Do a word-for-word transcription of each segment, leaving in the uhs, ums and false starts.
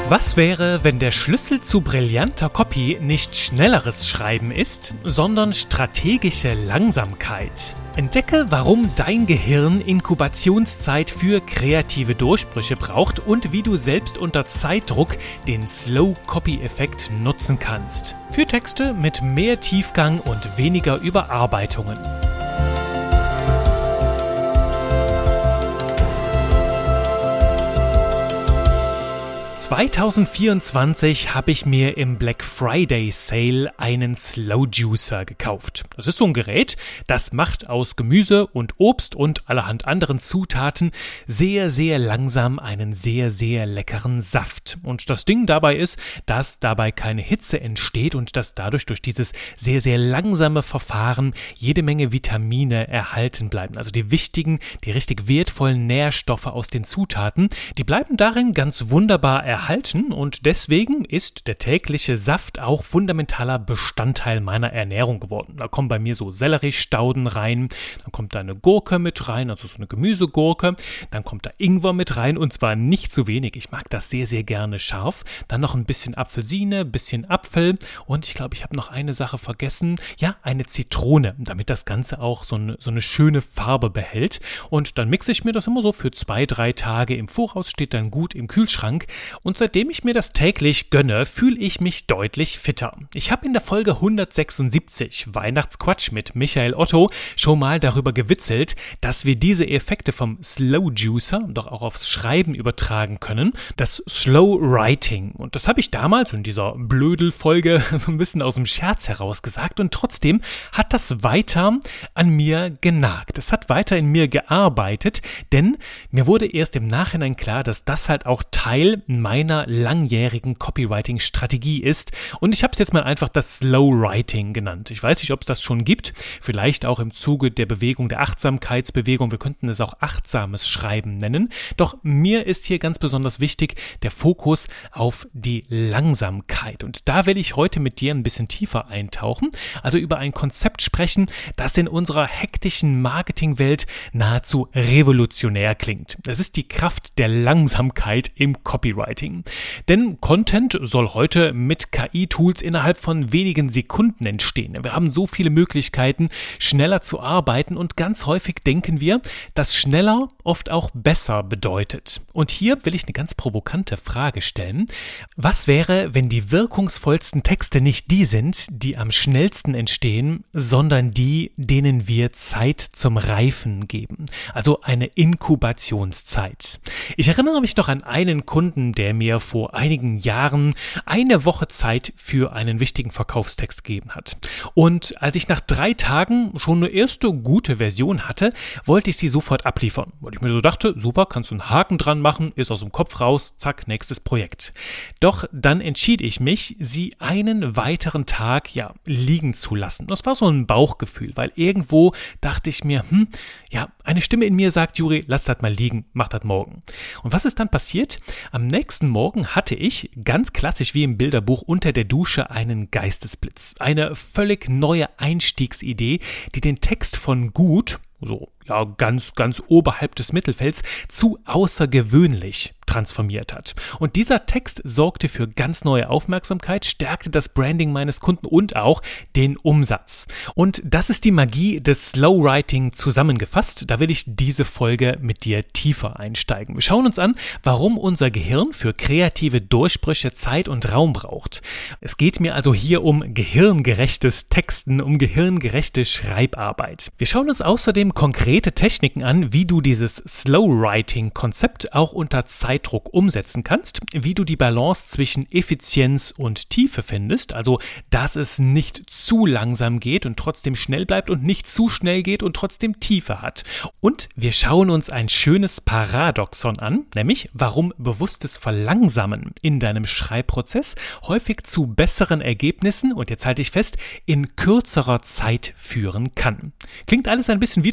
Was wäre, wenn der Schlüssel zu brillanter Copy nicht schnelleres Schreiben ist, sondern strategische Langsamkeit? Entdecke, warum dein Gehirn Inkubationszeit für kreative Durchbrüche braucht und wie du selbst unter Zeitdruck den Slow-Copy-Effekt nutzen kannst. Für Texte mit mehr Tiefgang und weniger Überarbeitungen. zwanzig vierundzwanzig habe ich mir im Black Friday Sale einen Slow Juicer gekauft. Das ist so ein Gerät, das macht aus Gemüse und Obst und allerhand anderen Zutaten sehr, sehr langsam einen sehr, sehr leckeren Saft. Und das Ding dabei ist, dass dabei keine Hitze entsteht und dass dadurch durch dieses sehr, sehr langsame Verfahren jede Menge Vitamine erhalten bleiben. Also die wichtigen, die richtig wertvollen Nährstoffe aus den Zutaten, die bleiben darin ganz wunderbar erhalten. erhalten und deswegen ist der tägliche Saft auch fundamentaler Bestandteil meiner Ernährung geworden. Da kommen bei mir so Selleriestauden rein, dann kommt da eine Gurke mit rein, also so eine Gemüsegurke, dann kommt da Ingwer mit rein und zwar nicht zu wenig. Ich mag das sehr, sehr gerne scharf. Dann noch ein bisschen Apfelsine, ein bisschen Apfel und ich glaube, ich habe noch eine Sache vergessen. Ja, eine Zitrone, damit das Ganze auch so eine, so eine schöne Farbe behält und dann mixe ich mir das immer so für zwei, drei Tage im Voraus, steht dann gut im Kühlschrank. Und seitdem ich mir das täglich gönne, fühle ich mich deutlich fitter. Ich habe in der Folge hundertsechsundsiebzig, Weihnachtsquatsch mit Michael Otto, schon mal darüber gewitzelt, dass wir diese Effekte vom Slow Juicer doch auch aufs Schreiben übertragen können, das Slow Writing. Und das habe ich damals in dieser Blödel-Folge so ein bisschen aus dem Scherz heraus gesagt und trotzdem hat das weiter an mir genagt. Es hat weiter in mir gearbeitet, denn mir wurde erst im Nachhinein klar, dass das halt auch Teil meiner meiner langjährigen Copywriting-Strategie ist und ich habe es jetzt mal einfach das Slow Writing genannt. Ich weiß nicht, ob es das schon gibt, vielleicht auch im Zuge der Bewegung, der Achtsamkeitsbewegung, wir könnten es auch achtsames Schreiben nennen, doch mir ist hier ganz besonders wichtig der Fokus auf die Langsamkeit und da will ich heute mit dir ein bisschen tiefer eintauchen, also über ein Konzept sprechen, das in unserer hektischen Marketingwelt nahezu revolutionär klingt. Es ist die Kraft der Langsamkeit im Copywriting. Denn Content soll heute mit K I-Tools innerhalb von wenigen Sekunden entstehen. Wir haben so viele Möglichkeiten, schneller zu arbeiten und ganz häufig denken wir, dass schneller oft auch besser bedeutet. Und hier will ich eine ganz provokante Frage stellen. Was wäre, wenn die wirkungsvollsten Texte nicht die sind, die am schnellsten entstehen, sondern die, denen wir Zeit zum Reifen geben? Also eine Inkubationszeit. Ich erinnere mich noch an einen Kunden, der mir vor einigen Jahren eine Woche Zeit für einen wichtigen Verkaufstext gegeben hat. Und als ich nach drei Tagen schon eine erste gute Version hatte, wollte ich sie sofort abliefern. Weil ich mir so dachte, super, kannst du einen Haken dran machen, ist aus dem Kopf raus, zack, nächstes Projekt. Doch dann entschied ich mich, sie einen weiteren Tag, ja, liegen zu lassen. Das war so ein Bauchgefühl, weil irgendwo dachte ich mir, hm, ja, eine Stimme in mir sagt, Juri, lass das mal liegen, mach das morgen. Und was ist dann passiert? Am nächsten Morgen hatte ich, ganz klassisch wie im Bilderbuch, unter der Dusche einen Geistesblitz. Eine völlig neue Einstiegsidee, die den Text von gut, so ja ganz, ganz oberhalb des Mittelfelds, zu außergewöhnlich transformiert hat. Und dieser Text sorgte für ganz neue Aufmerksamkeit, stärkte das Branding meines Kunden und auch den Umsatz. Und das ist die Magie des Slow Writing zusammengefasst. Da will ich diese Folge mit dir tiefer einsteigen. Wir schauen uns an, warum unser Gehirn für kreative Durchbrüche Zeit und Raum braucht. Es geht mir also hier um gehirngerechtes Texten, um gehirngerechte Schreibarbeit. Wir schauen uns außerdem konkrete Techniken an, wie du dieses Slow Writing Konzept auch unter Zeitdruck umsetzen kannst, wie du die Balance zwischen Effizienz und Tiefe findest, also dass es nicht zu langsam geht und trotzdem schnell bleibt und nicht zu schnell geht und trotzdem Tiefe hat. Und wir schauen uns ein schönes Paradoxon an, nämlich warum bewusstes Verlangsamen in deinem Schreibprozess häufig zu besseren Ergebnissen, und jetzt halte ich fest, in kürzerer Zeit führen kann. Klingt alles ein bisschen widersprüchlich?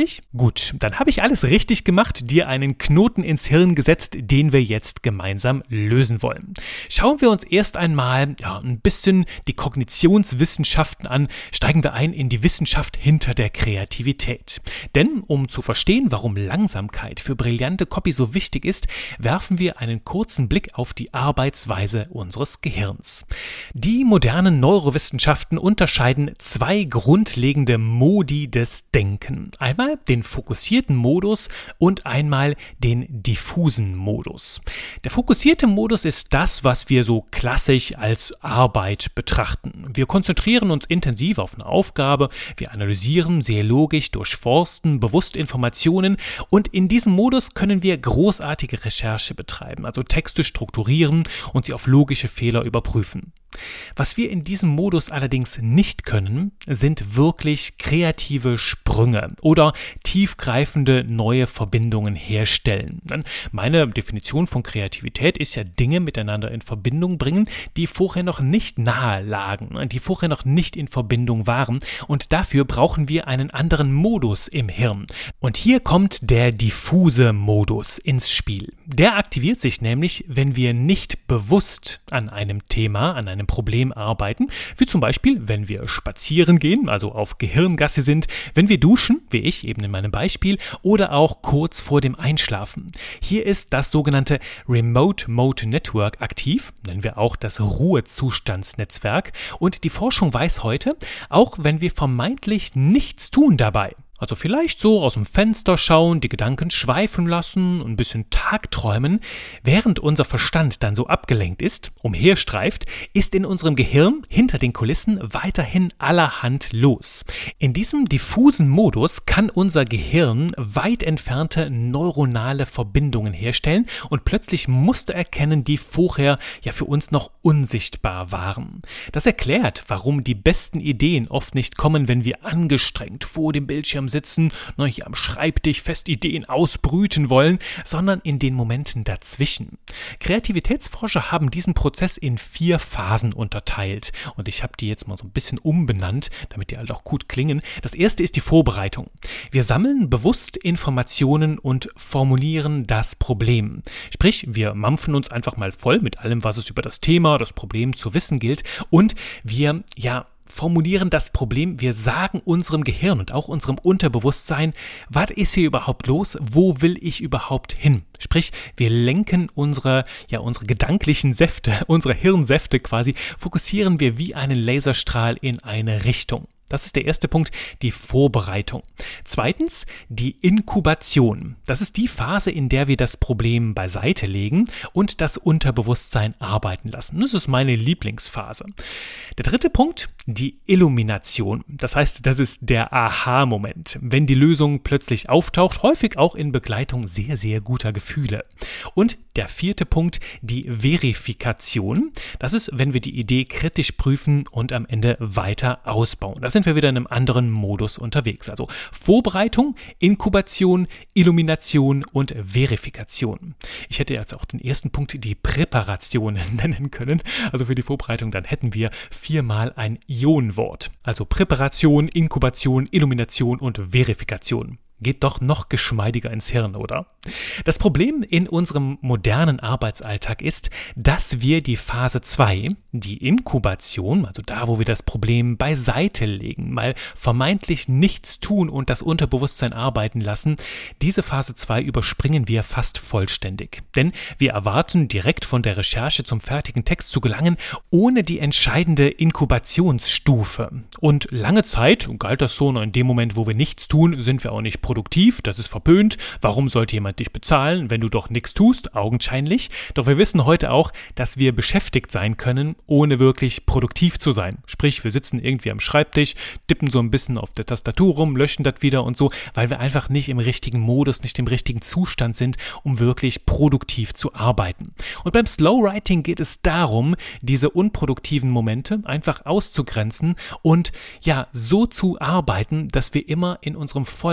Richtig? Gut, dann habe ich alles richtig gemacht, dir einen Knoten ins Hirn gesetzt, den wir jetzt gemeinsam lösen wollen. Schauen wir uns erst einmal ja, ein bisschen die Kognitionswissenschaften an, steigen wir ein in die Wissenschaft hinter der Kreativität. Denn um zu verstehen, warum Langsamkeit für brillante Copy so wichtig ist, werfen wir einen kurzen Blick auf die Arbeitsweise unseres Gehirns. Die modernen Neurowissenschaften unterscheiden zwei grundlegende Modi des Denken. Einmal den fokussierten Modus und einmal den diffusen Modus. Der fokussierte Modus ist das, was wir so klassisch als Arbeit betrachten. Wir konzentrieren uns intensiv auf eine Aufgabe, wir analysieren, sehr logisch durchforsten, bewusst Informationen und in diesem Modus können wir großartige Recherche betreiben, also Texte strukturieren und sie auf logische Fehler überprüfen. Was wir in diesem Modus allerdings nicht können, sind wirklich kreative Sprünge oder tiefgreifende neue Verbindungen herstellen. Meine Definition von Kreativität ist ja Dinge miteinander in Verbindung bringen, die vorher noch nicht nahe lagen, die vorher noch nicht in Verbindung waren und dafür brauchen wir einen anderen Modus im Hirn. Und hier kommt der diffuse Modus ins Spiel. Der aktiviert sich nämlich, wenn wir nicht bewusst an einem Thema, an einem Problem arbeiten, wie zum Beispiel, wenn wir spazieren gehen, also auf Gehirngasse sind, wenn wir duschen, wie ich eben in meinem Beispiel, oder auch kurz vor dem Einschlafen. Hier ist das sogenannte Remote Mode Network aktiv, nennen wir auch das Ruhezustandsnetzwerk, und die Forschung weiß heute, auch wenn wir vermeintlich nichts tun dabei, also vielleicht so aus dem Fenster schauen, die Gedanken schweifen lassen, ein bisschen tagträumen. Während unser Verstand dann so abgelenkt ist, umherstreift, ist in unserem Gehirn hinter den Kulissen weiterhin allerhand los. In diesem diffusen Modus kann unser Gehirn weit entfernte neuronale Verbindungen herstellen und plötzlich Muster erkennen, die vorher ja für uns noch unsichtbar waren. Das erklärt, warum die besten Ideen oft nicht kommen, wenn wir angestrengt vor dem Bildschirm sitzen, na, hier am Schreibtisch fest Ideen ausbrüten wollen, sondern in den Momenten dazwischen. Kreativitätsforscher haben diesen Prozess in vier Phasen unterteilt und ich habe die jetzt mal so ein bisschen umbenannt, damit die halt auch gut klingen. Das erste ist die Vorbereitung. Wir sammeln bewusst Informationen und formulieren das Problem. Sprich, wir mampfen uns einfach mal voll mit allem, was es über das Thema, das Problem zu wissen gilt und wir, ja, formulieren das Problem, wir sagen unserem Gehirn und auch unserem Unterbewusstsein, was ist hier überhaupt los, wo will ich überhaupt hin? Sprich, wir lenken unsere, ja, unsere gedanklichen Säfte, unsere Hirnsäfte quasi, fokussieren wir wie einen Laserstrahl in eine Richtung. Das ist der erste Punkt, die Vorbereitung. Zweitens, die Inkubation. Das ist die Phase, in der wir das Problem beiseite legen und das Unterbewusstsein arbeiten lassen. Das ist meine Lieblingsphase. Der dritte Punkt, die Illumination. Das heißt, das ist der Aha-Moment, wenn die Lösung plötzlich auftaucht, häufig auch in Begleitung sehr, sehr guter Gefühle. Und der vierte Punkt, die Verifikation. Das ist, wenn wir die Idee kritisch prüfen und am Ende weiter ausbauen. Das sind wir wieder in einem anderen Modus unterwegs. Also Vorbereitung, Inkubation, Illumination und Verifikation. Ich hätte jetzt auch den ersten Punkt die Präparation nennen können. Also für die Vorbereitung, dann hätten wir viermal ein Ionenwort. Also Präparation, Inkubation, Illumination und Verifikation. Geht doch noch geschmeidiger ins Hirn, oder? Das Problem in unserem modernen Arbeitsalltag ist, dass wir die Phase zwei, die Inkubation, also da, wo wir das Problem beiseite legen, mal vermeintlich nichts tun und das Unterbewusstsein arbeiten lassen, diese Phase zwei überspringen wir fast vollständig. Denn wir erwarten, direkt von der Recherche zum fertigen Text zu gelangen, ohne die entscheidende Inkubationsstufe. Und lange Zeit galt das so, in dem Moment, wo wir nichts tun, sind wir auch nicht produktiv, das ist verpönt. Warum sollte jemand dich bezahlen, wenn du doch nichts tust? Augenscheinlich. Doch wir wissen heute auch, dass wir beschäftigt sein können, ohne wirklich produktiv zu sein. Sprich, wir sitzen irgendwie am Schreibtisch, tippen so ein bisschen auf der Tastatur rum, löschen das wieder und so, weil wir einfach nicht im richtigen Modus, nicht im richtigen Zustand sind, um wirklich produktiv zu arbeiten. Und beim Slow Writing geht es darum, diese unproduktiven Momente einfach auszugrenzen und ja, so zu arbeiten, dass wir immer in unserem vollen, produktiven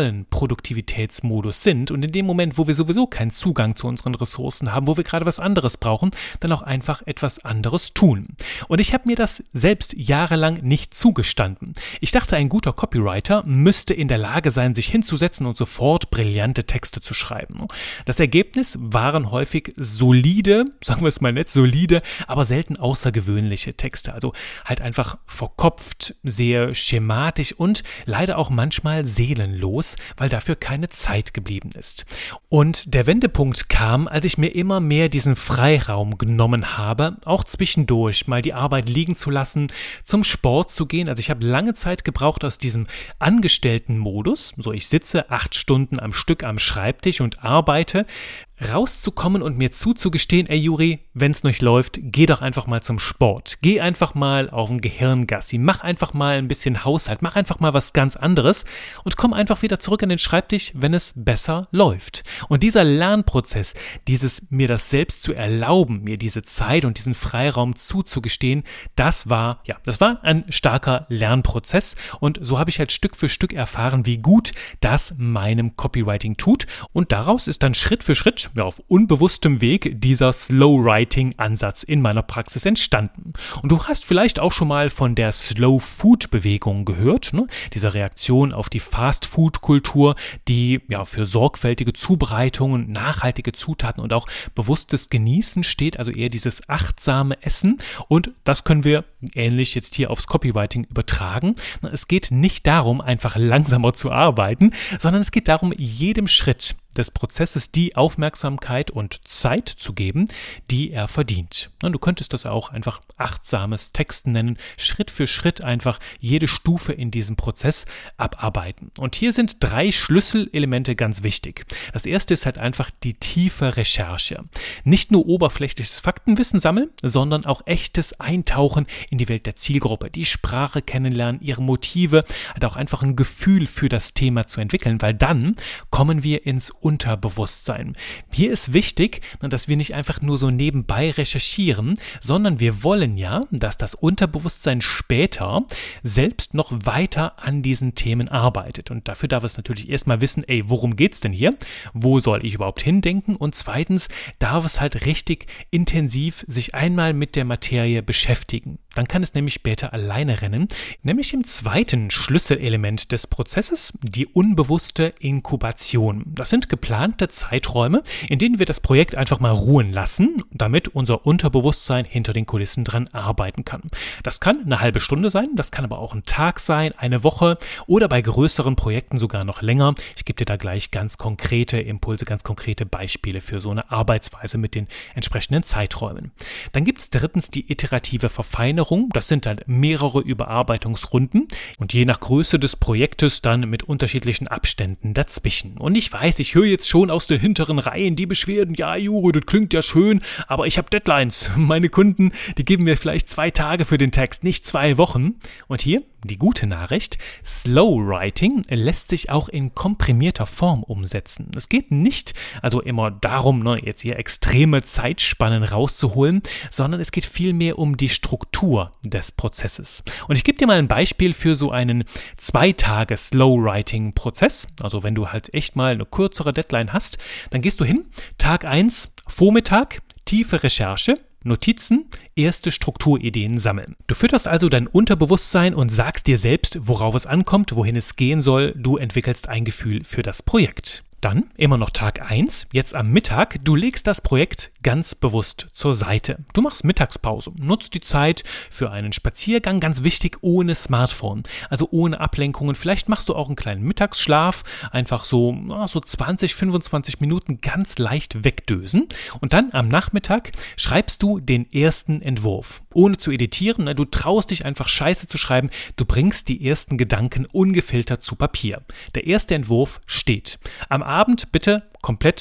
Hochproduktivitätsmodus sind und in dem Moment, wo wir sowieso keinen Zugang zu unseren Ressourcen haben, wo wir gerade was anderes brauchen, dann auch einfach etwas anderes tun. Und ich habe mir das selbst jahrelang nicht zugestanden. Ich dachte, ein guter Copywriter müsste in der Lage sein, sich hinzusetzen und sofort brillante Texte zu schreiben. Das Ergebnis waren häufig solide, sagen wir es mal nett, solide, aber selten außergewöhnliche Texte. Also halt einfach verkopft, sehr schematisch und leider auch manchmal seelenlos, weil dafür keine Zeit geblieben ist. Und der Wendepunkt kam, als ich mir immer mehr diesen Freiraum genommen habe, auch zwischendurch mal die Arbeit liegen zu lassen, zum Sport zu gehen. Also ich habe lange Zeit gebraucht aus diesem Angestelltenmodus, so ich sitze acht Stunden am Stück am Schreibtisch und arbeite, rauszukommen und mir zuzugestehen, ey Juri, wenn es nicht läuft, geh doch einfach mal zum Sport. Geh einfach mal auf ein Gehirngassi, mach einfach mal ein bisschen Haushalt, mach einfach mal was ganz anderes und komm einfach wieder zurück an den Schreibtisch, wenn es besser läuft. Und dieser Lernprozess, dieses mir das selbst zu erlauben, mir diese Zeit und diesen Freiraum zuzugestehen, das war, ja, das war ein starker Lernprozess und so habe ich halt Stück für Stück erfahren, wie gut das meinem Copywriting tut und daraus ist dann Schritt für Schritt ja, auf unbewusstem Weg dieser Slow-Writing-Ansatz in meiner Praxis entstanden. Und du hast vielleicht auch schon mal von der Slow-Food-Bewegung gehört, ne? Dieser Reaktion auf die Fast-Food-Kultur, die ja für sorgfältige Zubereitungen, nachhaltige Zutaten und auch bewusstes Genießen steht, also eher dieses achtsame Essen. Und das können wir ähnlich jetzt hier aufs Copywriting übertragen. Es geht nicht darum, einfach langsamer zu arbeiten, sondern es geht darum, jedem Schritt des Prozesses die Aufmerksamkeit und Zeit zu geben, die er verdient. Du könntest das auch einfach achtsames Texten nennen, Schritt für Schritt einfach jede Stufe in diesem Prozess abarbeiten. Und hier sind drei Schlüsselelemente ganz wichtig. Das erste ist halt einfach die tiefe Recherche. Nicht nur oberflächliches Faktenwissen sammeln, sondern auch echtes Eintauchen in die Welt der Zielgruppe, die Sprache kennenlernen, ihre Motive, halt auch einfach ein Gefühl für das Thema zu entwickeln, weil dann kommen wir ins Unterbewusstsein. Hier ist wichtig, dass wir nicht einfach nur so nebenbei recherchieren, sondern wir wollen ja, dass das Unterbewusstsein später selbst noch weiter an diesen Themen arbeitet. Und dafür darf es natürlich erstmal wissen, ey, worum geht's denn hier? Wo soll ich überhaupt hindenken? Und zweitens darf es halt richtig intensiv sich einmal mit der Materie beschäftigen. Dann kann es nämlich später alleine rennen, nämlich im zweiten Schlüsselelement des Prozesses, die unbewusste Inkubation. Das sind geplante Zeiträume, in denen wir das Projekt einfach mal ruhen lassen, damit unser Unterbewusstsein hinter den Kulissen dran arbeiten kann. Das kann eine halbe Stunde sein, das kann aber auch ein Tag sein, eine Woche oder bei größeren Projekten sogar noch länger. Ich gebe dir da gleich ganz konkrete Impulse, ganz konkrete Beispiele für so eine Arbeitsweise mit den entsprechenden Zeiträumen. Dann gibt es drittens die iterative Verfeinerung. Das sind dann mehrere Überarbeitungsrunden und je nach Größe des Projektes dann mit unterschiedlichen Abständen dazwischen. Und ich weiß, ich höre jetzt schon aus den hinteren Reihen die Beschwerden, ja Juri, das klingt ja schön, aber ich habe Deadlines. Meine Kunden, die geben mir vielleicht zwei Tage für den Text, nicht zwei Wochen. Und hier die gute Nachricht, Slow Writing lässt sich auch in komprimierter Form umsetzen. Es geht nicht also immer darum, ne, jetzt hier extreme Zeitspannen rauszuholen, sondern es geht vielmehr um die Struktur des Prozesses. Und ich gebe dir mal ein Beispiel für so einen zwei Tage Slow Writing Prozess. Also wenn du halt echt mal eine kürzere Deadline hast, dann gehst du hin, Tag eins, Vormittag, tiefe Recherche, Notizen, erste Strukturideen sammeln. Du fütterst also dein Unterbewusstsein und sagst dir selbst, worauf es ankommt, wohin es gehen soll. Du entwickelst ein Gefühl für das Projekt. Dann, immer noch Tag eins, jetzt am Mittag, du legst das Projekt ganz bewusst zur Seite. Du machst Mittagspause, nutzt die Zeit für einen Spaziergang, ganz wichtig, ohne Smartphone, also ohne Ablenkungen. Vielleicht machst du auch einen kleinen Mittagsschlaf, einfach so, so zwanzig, fünfundzwanzig Minuten ganz leicht wegdösen. Und dann am Nachmittag schreibst du den ersten Entwurf, ohne zu editieren. Du traust dich einfach Scheiße zu schreiben, du bringst die ersten Gedanken ungefiltert zu Papier. Der erste Entwurf steht. Am Abend bitte komplett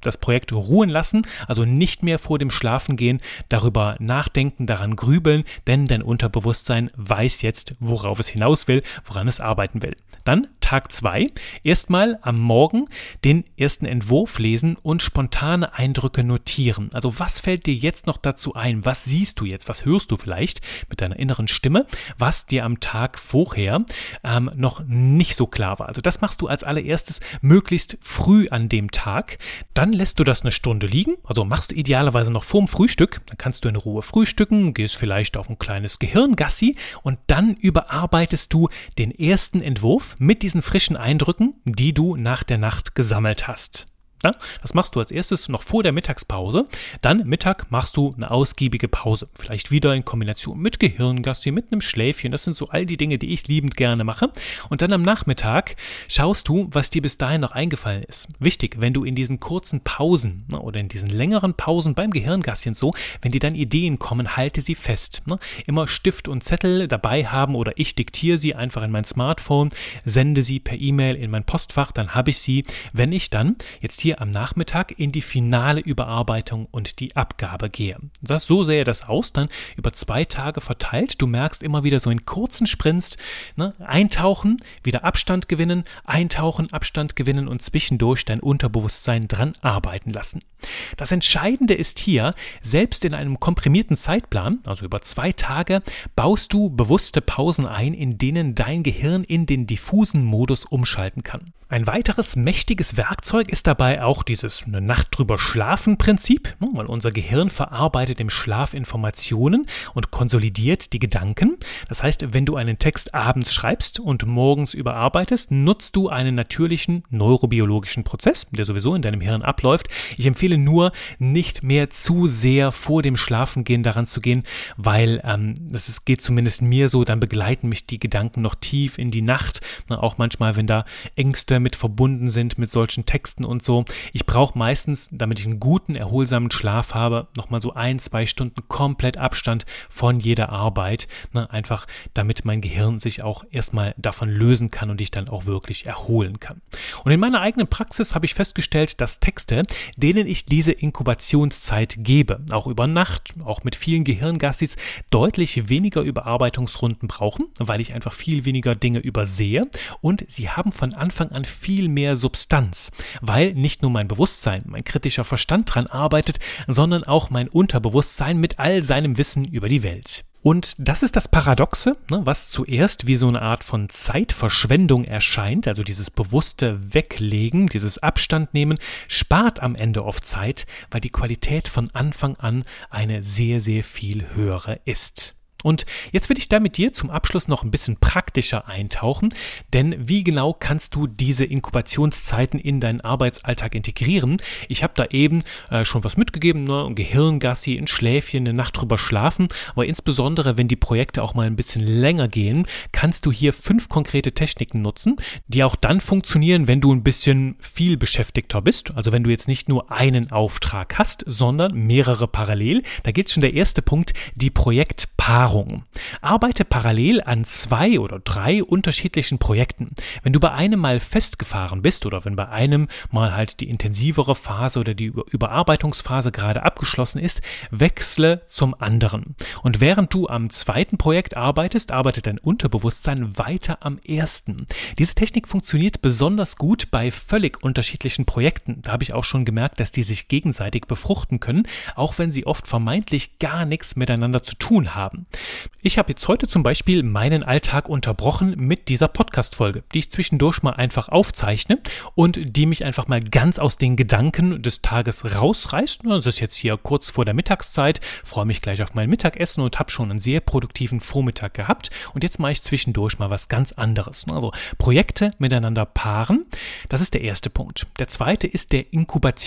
das Projekt ruhen lassen, also nicht mehr vor dem Schlafengehen darüber nachdenken, daran grübeln, denn dein Unterbewusstsein weiß jetzt, worauf es hinaus will, woran es arbeiten will. Dann Tag zwei, erstmal am Morgen den ersten Entwurf lesen und spontane Eindrücke notieren. Also was fällt dir jetzt noch dazu ein? Was siehst du jetzt? Was hörst du vielleicht mit deiner inneren Stimme, was dir am Tag vorher ähm, noch nicht so klar war? Also das machst du als allererstes möglichst früh an dem Tag. Dann lässt du das eine Stunde liegen, also machst du idealerweise noch vorm Frühstück. Dann kannst du in Ruhe frühstücken, gehst vielleicht auf ein kleines Gehirngassi und dann überarbeitest du den ersten Entwurf mit diesen frischen Eindrücken, die du nach der Nacht gesammelt hast. Ja, das machst du als erstes noch vor der Mittagspause. Dann Mittag machst du eine ausgiebige Pause. Vielleicht wieder in Kombination mit Gehirngassi, mit einem Schläfchen. Das sind so all die Dinge, die ich liebend gerne mache. Und dann am Nachmittag schaust du, was dir bis dahin noch eingefallen ist. Wichtig, wenn du in diesen kurzen Pausen ne, oder in diesen längeren Pausen beim Gehirngassi und so, wenn dir dann Ideen kommen, halte sie fest. Ne? Immer Stift und Zettel dabei haben oder ich diktiere sie einfach in mein Smartphone, sende sie per E-Mail in mein Postfach, dann habe ich sie, wenn ich dann jetzt hier am Nachmittag in die finale Überarbeitung und die Abgabe gehe. Das, so sähe das aus, dann über zwei Tage verteilt. Du merkst immer wieder so in kurzen Sprints, ne, eintauchen, wieder Abstand gewinnen, eintauchen, Abstand gewinnen und zwischendurch dein Unterbewusstsein dran arbeiten lassen. Das Entscheidende ist hier, selbst in einem komprimierten Zeitplan, also über zwei Tage, baust du bewusste Pausen ein, in denen dein Gehirn in den diffusen Modus umschalten kann. Ein weiteres mächtiges Werkzeug ist dabei auch dieses eine Nacht drüber schlafen Prinzip, weil unser Gehirn verarbeitet im Schlaf Informationen und konsolidiert die Gedanken. Das heißt, wenn du einen Text abends schreibst und morgens überarbeitest, nutzt du einen natürlichen neurobiologischen Prozess, der sowieso in deinem Hirn abläuft. Ich empfehle nur, nicht mehr zu sehr vor dem Schlafengehen daran zu gehen, weil ähm, das ist, geht zumindest mir so, dann begleiten mich die Gedanken noch tief in die Nacht. Na, auch manchmal, wenn da Ängste mit verbunden sind mit solchen Texten und so. Ich brauche meistens, damit ich einen guten, erholsamen Schlaf habe, nochmal so ein, zwei Stunden komplett Abstand von jeder Arbeit. Ne, einfach, damit mein Gehirn sich auch erstmal davon lösen kann und ich dann auch wirklich erholen kann. Und in meiner eigenen Praxis habe ich festgestellt, dass Texte, denen ich diese Inkubationszeit gebe, auch über Nacht, auch mit vielen Gehirngassis, deutlich weniger Überarbeitungsrunden brauchen, weil ich einfach viel weniger Dinge übersehe und sie haben von Anfang an viel mehr Substanz, weil nicht nur mein Bewusstsein, mein kritischer Verstand dran arbeitet, sondern auch mein Unterbewusstsein mit all seinem Wissen über die Welt. Und das ist das Paradoxe, ne, was zuerst wie so eine Art von Zeitverschwendung erscheint, also dieses bewusste Weglegen, dieses Abstand nehmen, spart am Ende oft Zeit, weil die Qualität von Anfang an eine sehr, sehr viel höhere ist. Und jetzt will ich da mit dir zum Abschluss noch ein bisschen praktischer eintauchen, denn wie genau kannst du diese Inkubationszeiten in deinen Arbeitsalltag integrieren? Ich habe da eben äh, schon was mitgegeben, ne? Ein Gehirngassi, ein Schläfchen, eine Nacht drüber schlafen, aber insbesondere, wenn die Projekte auch mal ein bisschen länger gehen, kannst du hier fünf konkrete Techniken nutzen, die auch dann funktionieren, wenn du ein bisschen viel beschäftigter bist, also wenn du jetzt nicht nur einen Auftrag hast, sondern mehrere parallel. Da geht schon der erste Punkt, die Projektpaarung. Arbeite parallel an zwei oder drei unterschiedlichen Projekten. Wenn du bei einem mal festgefahren bist oder wenn bei einem mal halt die intensivere Phase oder die Überarbeitungsphase gerade abgeschlossen ist, wechsle zum anderen. Und während du am zweiten Projekt arbeitest, arbeitet dein Unterbewusstsein weiter am ersten. Diese Technik funktioniert besonders gut bei völlig unterschiedlichen Projekten. Da habe ich auch schon gemerkt, dass die sich gegenseitig befruchten können, auch wenn sie oft vermeintlich gar nichts miteinander zu tun haben. Ich habe jetzt heute zum Beispiel meinen Alltag unterbrochen mit dieser Podcast-Folge, die ich zwischendurch mal einfach aufzeichne und die mich einfach mal ganz aus den Gedanken des Tages rausreißt. Das ist jetzt hier kurz vor der Mittagszeit, freue mich gleich auf mein Mittagessen und habe schon einen sehr produktiven Vormittag gehabt und jetzt mache ich zwischendurch mal was ganz anderes. Also Projekte miteinander paaren, das ist der erste Punkt. Der zweite ist der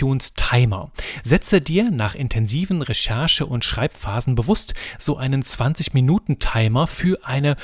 Inkubationstimer. Setze dir nach intensiven Recherche- und Schreibphasen bewusst so einen zwanzig fünfundzwanzig-Minuten-Timer für eine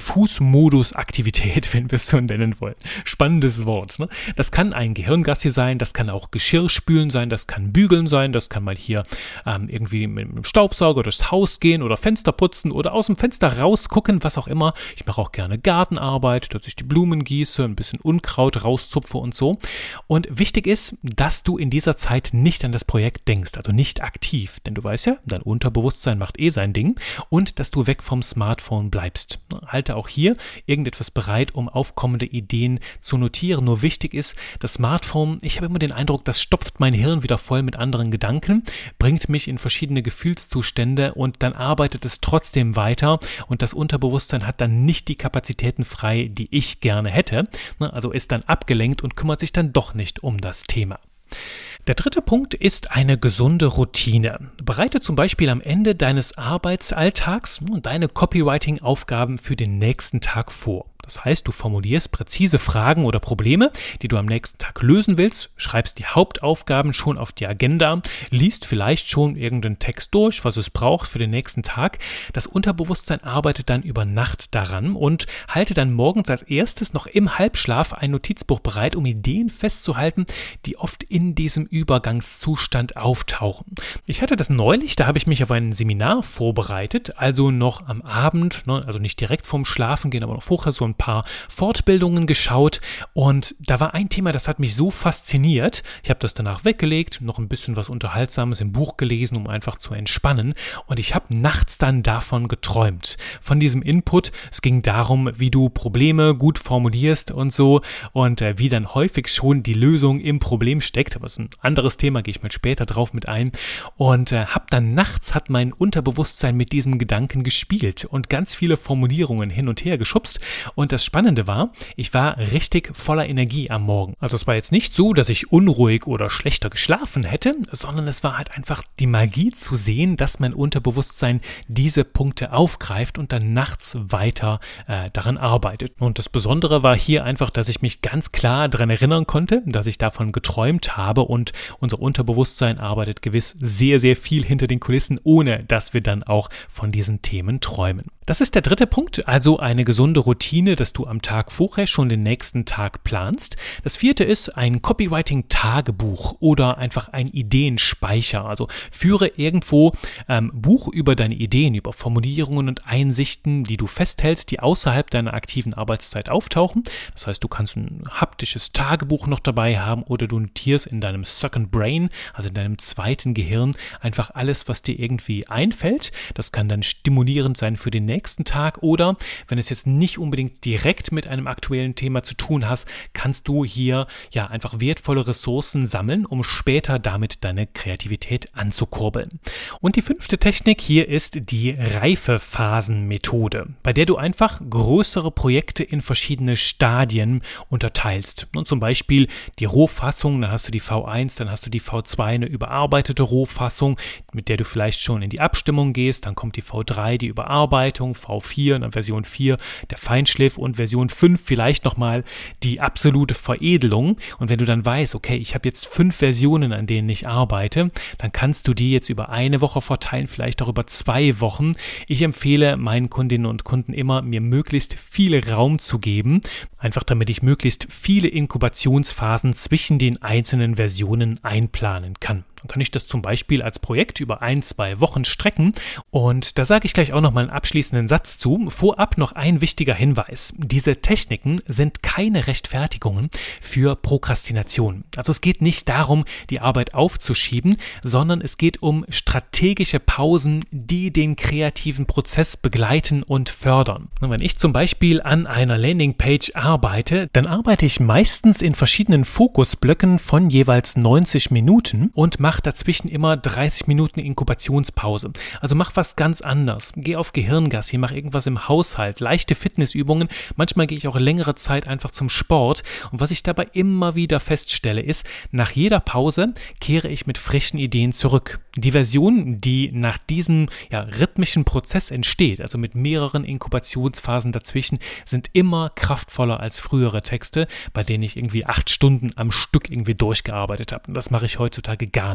Diffus-Modus-Aktivität, wenn wir es so nennen wollen. Spannendes Wort, ne? Das kann ein Gehirngassi sein, das kann auch Geschirrspülen sein, das kann Bügeln sein, das kann mal hier ähm, irgendwie mit einem Staubsauger durchs Haus gehen oder Fenster putzen oder aus dem Fenster rausgucken, was auch immer. Ich mache auch gerne Gartenarbeit, dass ich die Blumen gieße, ein bisschen Unkraut rauszupfe und so. Und wichtig ist, dass du in dieser Zeit nicht an das Projekt denkst, also nicht aktiv, denn du weißt ja, dein Unterbewusstsein macht eh sein Ding, und dass du weg vom Smartphone bleibst. Halte auch hier irgendetwas bereit, um aufkommende Ideen zu notieren. Nur wichtig ist, das Smartphone, ich habe immer den Eindruck, das stopft mein Hirn wieder voll mit anderen Gedanken, bringt mich in verschiedene Gefühlszustände und dann arbeitet es trotzdem weiter und das Unterbewusstsein hat dann nicht die Kapazitäten frei, die ich gerne hätte, also ist dann abgelenkt und kümmert sich dann doch nicht um das Thema. Der dritte Punkt ist eine gesunde Routine. Bereite zum Beispiel am Ende deines Arbeitsalltags deine Copywriting-Aufgaben für den nächsten Tag vor. Das heißt, du formulierst präzise Fragen oder Probleme, die du am nächsten Tag lösen willst, schreibst die Hauptaufgaben schon auf die Agenda, liest vielleicht schon irgendeinen Text durch, was es braucht für den nächsten Tag. Das Unterbewusstsein arbeitet dann über Nacht daran und halte dann morgens als erstes noch im Halbschlaf ein Notizbuch bereit, um Ideen festzuhalten, die oft in diesem Übergangszustand auftauchen. Ich hatte das neulich, da habe ich mich auf ein Seminar vorbereitet, also noch am Abend, ne, also nicht direkt vorm Schlafengehen, aber noch vorher so ein paar Fortbildungen geschaut und da war ein Thema, das hat mich so fasziniert. Ich habe das danach weggelegt, noch ein bisschen was Unterhaltsames im Buch gelesen, um einfach zu entspannen und ich habe nachts dann davon geträumt, von diesem Input. Es ging darum, wie du Probleme gut formulierst und so und äh, wie dann häufig schon die Lösung im Problem steckt, aber das ist ein anderes Thema, gehe ich mal später drauf mit ein und äh, habe dann nachts, hat mein Unterbewusstsein mit diesem Gedanken gespielt und ganz viele Formulierungen hin und her geschubst. Und das Spannende war, ich war richtig voller Energie am Morgen. Also es war jetzt nicht so, dass ich unruhig oder schlechter geschlafen hätte, sondern es war halt einfach die Magie zu sehen, dass mein Unterbewusstsein diese Punkte aufgreift und dann nachts weiter äh, daran arbeitet. Und das Besondere war hier einfach, dass ich mich ganz klar daran erinnern konnte, dass ich davon geträumt habe und unser Unterbewusstsein arbeitet gewiss sehr, sehr viel hinter den Kulissen, ohne dass wir dann auch von diesen Themen träumen. Das ist der dritte Punkt, also eine gesunde Routine, dass du am Tag vorher schon den nächsten Tag planst. Das vierte ist ein Copywriting-Tagebuch oder einfach ein Ideenspeicher. Also führe irgendwo ähm, Buch über deine Ideen, über Formulierungen und Einsichten, die du festhältst, die außerhalb deiner aktiven Arbeitszeit auftauchen. Das heißt, du kannst ein haptisches Tagebuch noch dabei haben oder du notierst in deinem Second Brain, also in deinem zweiten Gehirn, einfach alles, was dir irgendwie einfällt. Das kann dann stimulierend sein für den nächsten Tag oder wenn es jetzt nicht unbedingt direkt mit einem aktuellen Thema zu tun hast, kannst du hier ja einfach wertvolle Ressourcen sammeln, um später damit deine Kreativität anzukurbeln. Und die fünfte Technik hier ist die Reifephasenmethode, bei der du einfach größere Projekte in verschiedene Stadien unterteilst. Und zum Beispiel die Rohfassung, dann hast du die V eins, dann hast du die V zwei, eine überarbeitete Rohfassung, mit der du vielleicht schon in die Abstimmung gehst, dann kommt die V drei, die Überarbeitung, V vier, dann Version vier, der Feinschliff und Version fünf vielleicht nochmal die absolute Veredelung. Und wenn du dann weißt, okay, ich habe jetzt fünf Versionen, an denen ich arbeite, dann kannst du die jetzt über eine Woche verteilen, vielleicht auch über zwei Wochen. Ich empfehle meinen Kundinnen und Kunden immer, mir möglichst viel Raum zu geben, einfach damit ich möglichst viele Inkubationsphasen zwischen den einzelnen Versionen einplanen kann. Dann kann ich das zum Beispiel als Projekt über ein, zwei Wochen strecken und da sage ich gleich auch noch mal einen abschließenden Satz zu. Vorab noch ein wichtiger Hinweis. Diese Techniken sind keine Rechtfertigungen für Prokrastination. Also es geht nicht darum, die Arbeit aufzuschieben, sondern es geht um strategische Pausen, die den kreativen Prozess begleiten und fördern. Und wenn ich zum Beispiel an einer Landingpage arbeite, dann arbeite ich meistens in verschiedenen Fokusblöcken von jeweils neunzig Minuten und mache dazwischen immer dreißig Minuten Inkubationspause. Also mach was ganz anderes. Geh auf Gehirngassi, mach irgendwas im Haushalt, leichte Fitnessübungen. Manchmal gehe ich auch längere Zeit einfach zum Sport. Und was ich dabei immer wieder feststelle, ist, nach jeder Pause kehre ich mit frischen Ideen zurück. Die Version, die nach diesem ja, rhythmischen Prozess entsteht, also mit mehreren Inkubationsphasen dazwischen, sind immer kraftvoller als frühere Texte, bei denen ich irgendwie acht Stunden am Stück irgendwie durchgearbeitet habe. Und das mache ich heutzutage gar nicht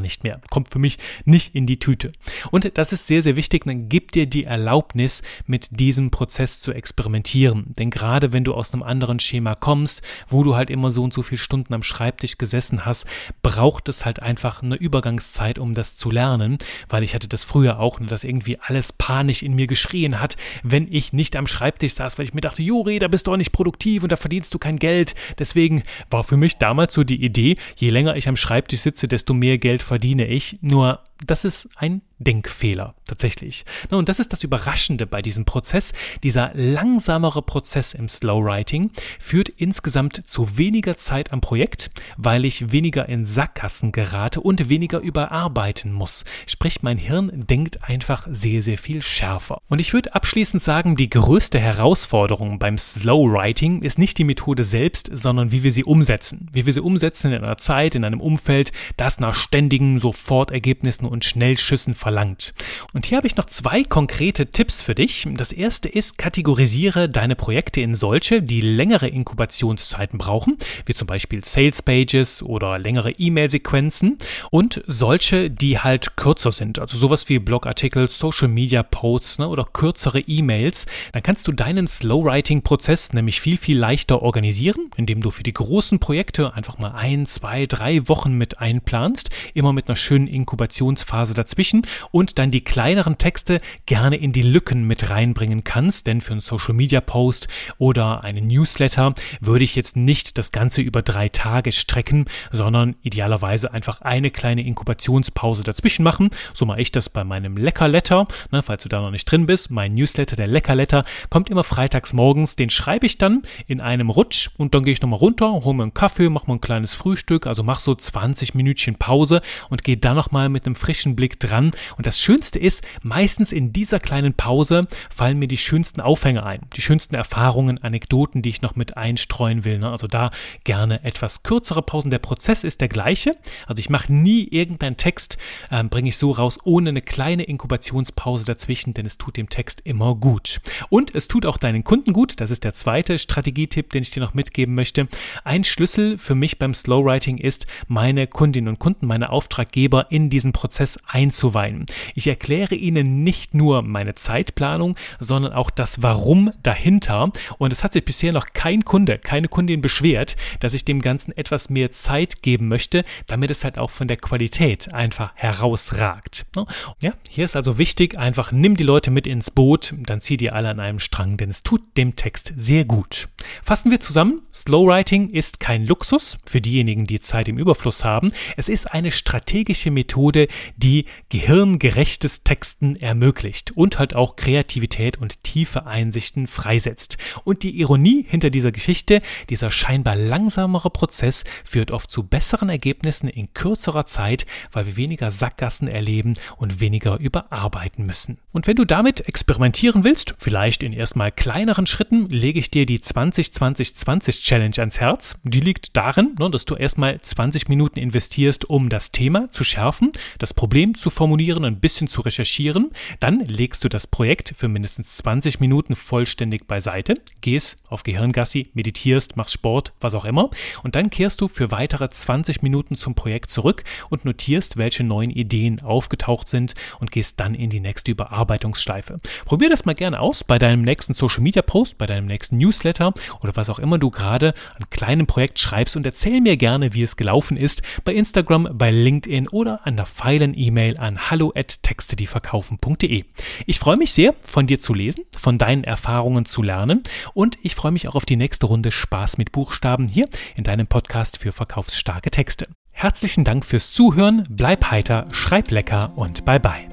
nicht mehr. Kommt für mich nicht in die Tüte. Und das ist sehr, sehr wichtig, dann gib dir die Erlaubnis, mit diesem Prozess zu experimentieren. Denn gerade wenn du aus einem anderen Schema kommst, wo du halt immer so und so viele Stunden am Schreibtisch gesessen hast, braucht es halt einfach eine Übergangszeit, um das zu lernen, weil ich hatte das früher auch, dass irgendwie alles panisch in mir geschrien hat, wenn ich nicht am Schreibtisch saß, weil ich mir dachte, Juri, da bist du auch nicht produktiv und da verdienst du kein Geld. Deswegen war für mich damals so die Idee, je länger ich am Schreibtisch sitze, desto mehr Geld verdiene ich. Nur das ist ein Denkfehler, tatsächlich. Na, und das ist das Überraschende bei diesem Prozess. Dieser langsamere Prozess im Slow Writing führt insgesamt zu weniger Zeit am Projekt, weil ich weniger in Sackgassen gerate und weniger überarbeiten muss. Sprich, mein Hirn denkt einfach sehr, sehr viel schärfer. Und ich würde abschließend sagen, die größte Herausforderung beim Slow Writing ist nicht die Methode selbst, sondern wie wir sie umsetzen. Wie wir sie umsetzen in einer Zeit, in einem Umfeld, das nach ständigen Sofortergebnissen und Schnellschüssen verlangt. Und hier habe ich noch zwei konkrete Tipps für dich. Das erste ist, kategorisiere deine Projekte in solche, die längere Inkubationszeiten brauchen, wie zum Beispiel Sales Pages oder längere E-Mail-Sequenzen, und solche, die halt kürzer sind, also sowas wie Blogartikel, Social Media Posts, ne, oder kürzere E-Mails. Dann kannst du deinen Slow-Writing-Prozess nämlich viel, viel leichter organisieren, indem du für die großen Projekte einfach mal ein, zwei, drei Wochen mit einplanst, immer mit einer schönen Inkubationsphase dazwischen, und dann die kleineren Texte gerne in die Lücken mit reinbringen kannst, denn für einen Social-Media-Post oder einen Newsletter würde ich jetzt nicht das Ganze über drei Tage strecken, sondern idealerweise einfach eine kleine Inkubationspause dazwischen machen. So mache ich das bei meinem Leckerletter, ne, falls du da noch nicht drin bist. Mein Newsletter, der Leckerletter, kommt immer freitags morgens, den schreibe ich dann in einem Rutsch und dann gehe ich nochmal runter, hole mir einen Kaffee, mache mal ein kleines Frühstück, also mach so zwanzig Minütchen Pause und gehe dann nochmal mit einem frischen Blick dran. Und das Schönste ist, meistens in dieser kleinen Pause fallen mir die schönsten Aufhänger ein, die schönsten Erfahrungen, Anekdoten, die ich noch mit einstreuen will. Ne? Also da gerne etwas kürzere Pausen. Der Prozess ist der gleiche. Also ich mache nie irgendeinen Text, ähm, bringe ich so raus, ohne eine kleine Inkubationspause dazwischen, denn es tut dem Text immer gut. Und es tut auch deinen Kunden gut. Das ist der zweite Strategietipp, den ich dir noch mitgeben möchte. Ein Schlüssel für mich beim Slowwriting ist, meine Kundinnen und Kunden, meine Auftraggeber in diesen Prozess einzuweihen. Ich erkläre ihnen nicht nur meine Zeitplanung, sondern auch das Warum dahinter. Und es hat sich bisher noch kein Kunde, keine Kundin beschwert, dass ich dem Ganzen etwas mehr Zeit geben möchte, damit es halt auch von der Qualität einfach herausragt. Ja, hier ist also wichtig, einfach nimm die Leute mit ins Boot, dann zieht ihr alle an einem Strang, denn es tut dem Text sehr gut. Fassen wir zusammen, Slowwriting ist kein Luxus für diejenigen, die Zeit im Überfluss haben. Es ist eine strategische Methode, die gehirngerechtes Texten ermöglicht und halt auch Kreativität und tiefe Einsichten freisetzt. Und die Ironie hinter dieser Geschichte, dieser scheinbar langsamere Prozess führt oft zu besseren Ergebnissen in kürzerer Zeit, weil wir weniger Sackgassen erleben und weniger überarbeiten müssen. Und wenn du damit experimentieren willst, vielleicht in erstmal kleineren Schritten, lege ich dir die zwanzig zwanzig zwanzig Challenge ans Herz. Die liegt darin, dass du erstmal zwanzig Minuten investierst, um das Thema zu schärfen, das Problem zu formulieren, ein bisschen zu recherchieren. Dann legst du das Projekt für mindestens zwanzig Minuten vollständig beiseite, gehst auf Gehirngassi, meditierst, machst Sport, was auch immer. Und dann kehrst du für weitere zwanzig Minuten zum Projekt zurück und notierst, welche neuen Ideen aufgetaucht sind und gehst dann in die nächste Überarbeitungsschleife. Probier das mal gerne aus bei deinem nächsten Social Media Post, bei deinem nächsten Newsletter oder was auch immer du gerade an kleinem Projekt schreibst, und erzähl mir gerne, wie es gelaufen ist, bei Instagram, bei LinkedIn oder an der feilen E-Mail an hallo at texte die verkaufen punkt de. Ich freue mich sehr, von dir zu lesen, von deinen Erfahrungen zu lernen, und ich freue mich auch auf die nächste Runde Spaß mit Buchstaben hier in deinem Podcast für verkaufsstarke Texte. Herzlichen Dank fürs Zuhören, bleib heiter, schreib lecker und bye bye.